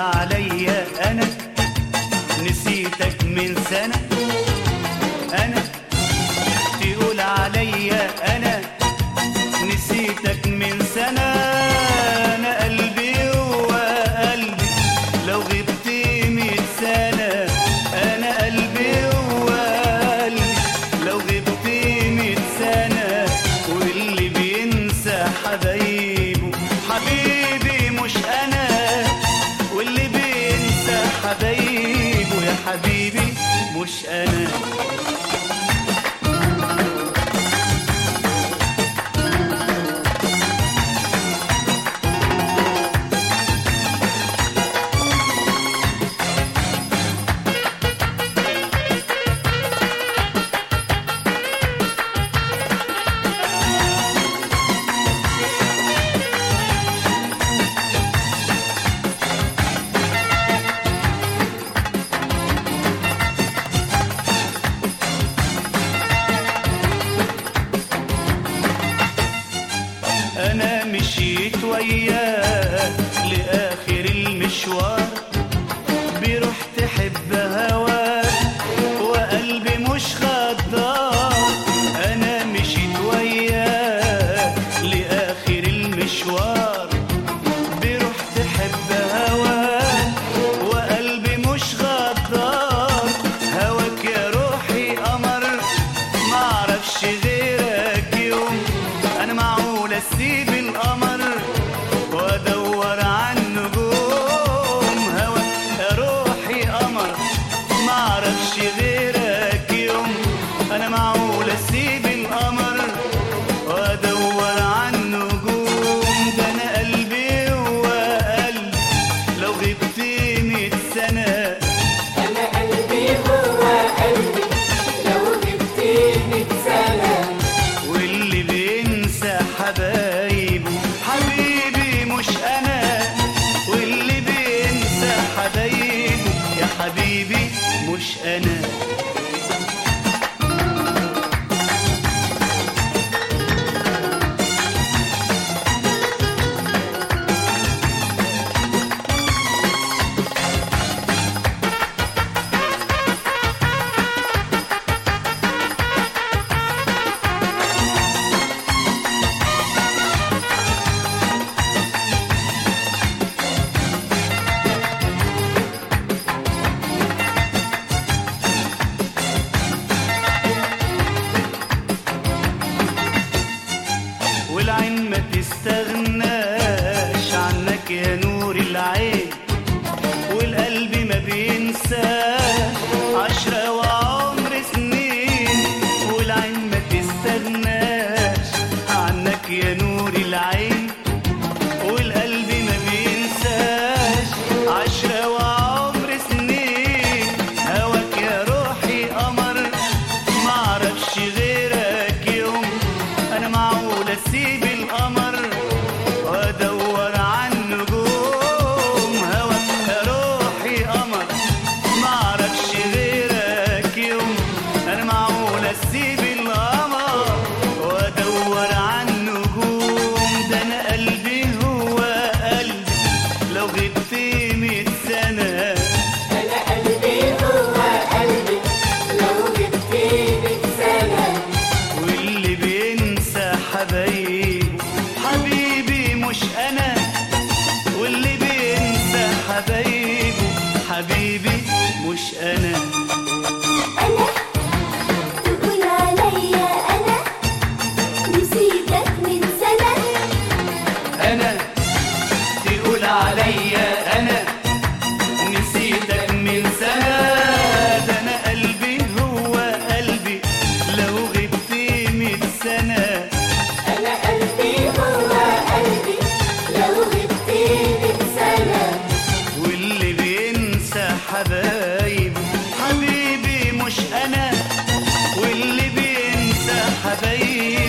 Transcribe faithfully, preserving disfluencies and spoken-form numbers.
عليا انا نسيتك من سنة، انا تقول عليا انا نسيتك من سنة. انا قلبي هو قلبي لو غبت مية سنة، انا قلبي هو قلبي لو غبت مية سنة. واللي بينسى حبايبه حبيبي مش انا، واللي بينسى حبايبه يا حبيبي مش انا. أنا مشيت وياك لآخر المشوار، بروح تحب هواك وقلبي مش غدار. أنا مشيت وياك لآخر المشوار، بروح تحب هواك وقلبي مش غدار. هواك يا روحي قمر معرفش غيرك يوم، أنا معقول أسيب القمر وأدور عن نجوم. هواك يا روحي قمر معرفش غيرك يوم، أنا معقول أسيب القمر وأدور عن نجوم. ده أنا قلبي هو قلبي لو غبت مية سنة، أنا قلبي هو قلبي لو غبت مية سنة. واللي بينسى حبايبه حبيبي مش أنا، واللي بينسى حبايبه يا حبيبي مش أنا. والعين ما تستغناش عنك يا نور العين، والقلب ما بينساش عشرة وعمر سنين. والعين ما تستغناش عنك يا نور العين، والقلب ما بينساش عشرة وعمر سنين. هواك يا روحي قمر معرفش غيرك يوم، أنا معقول أسيب القمر وأدور عن نجوم. هواك يا روحي قمر معرفش غيرك يوم، أنا معقول أسيب القمر وأدور عن نجوم. ده أنا قلبي هو قلبي لو غبت مية سنة، أنا قلبي هو قلبي لو غبت مية سنة. واللي بينسى حبايبه حبيبي مش أنا، واللي بينسى حبايبه حبيبي مش أنا. أنا تقول عليا أنا نسيتك من سنة، أنا تقول عليا أنا نسيتك من سنة. ده أنا قلبي هو قلبي لو غبت مية سنة، أنا قلبي هو قلبي لو غبت مية سنة. واللي بينسى حبايبه حبيبي مش أنا، واللي بينسى حبايبه